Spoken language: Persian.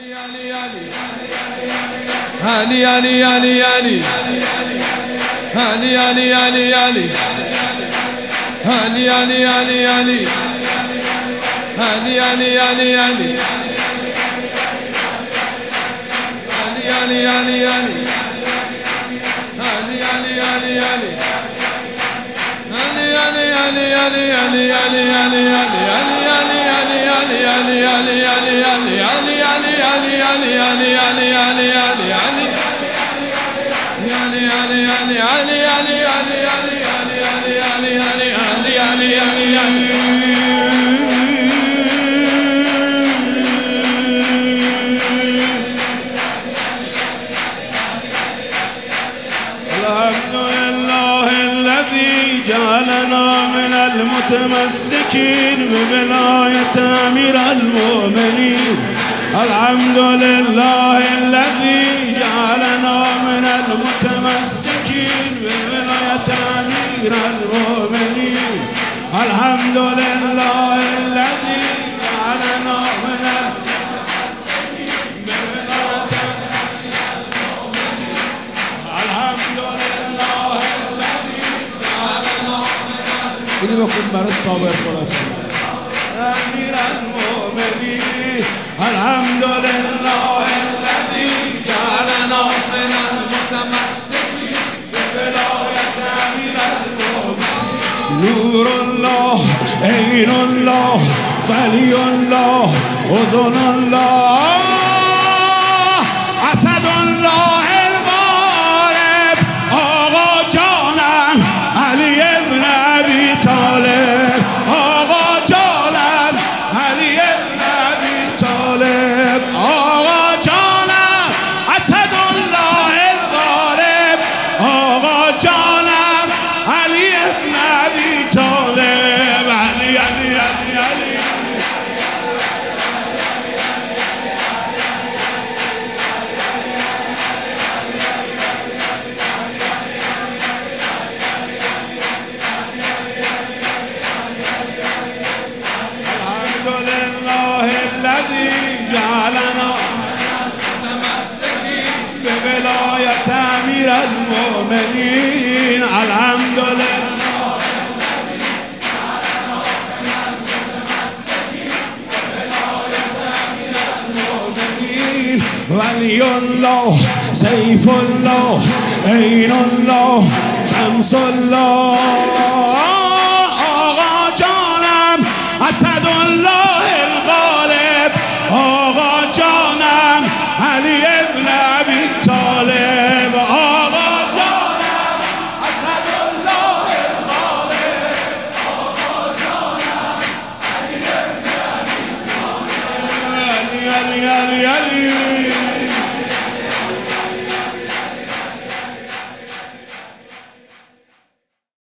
علي علي علي علي علي علي علي علي علي علي علي علي علي علي علي علي علي علي علي جعلنا من المتمسكين بولاية أمير المؤمنين. الحمد لله الذي جعلنا من المتمسكين بولاية أمير المؤمنين. الحمد لله الذي جعلنا من المتمسكين بولاية أمير المؤمنين. الحمد لله اینی بخون برای صابر خلاصه أمير المؤمنين. الحمد لله الذي جعلنا من المتمسكين بولاية أمير المؤمنين. نور الله، عين الله، ولي الله، أذن الله، اسد الله الغالب، آقا جانم علی ابن ابی طالب، آقا جانم علی ابن ابی طالب، آقا جانم اسد الله الغالب، آقا جانم علی ابن ابی طالب. علی علی علی علی جعلنا متمسكين بولاية أمير المؤمنين. الحمد لله الذي جعلنا متمسكين بولاية أمير المؤمنين. ولي الله، سيف الله، عين الله، شمس الله، آقا جانم اسد الله الغالب، آقا جانم علی ابن ابی طالب، آقا جانم اسد الله الغالب، آقا جانم علی ابن ابی طالب. علی علی علی علی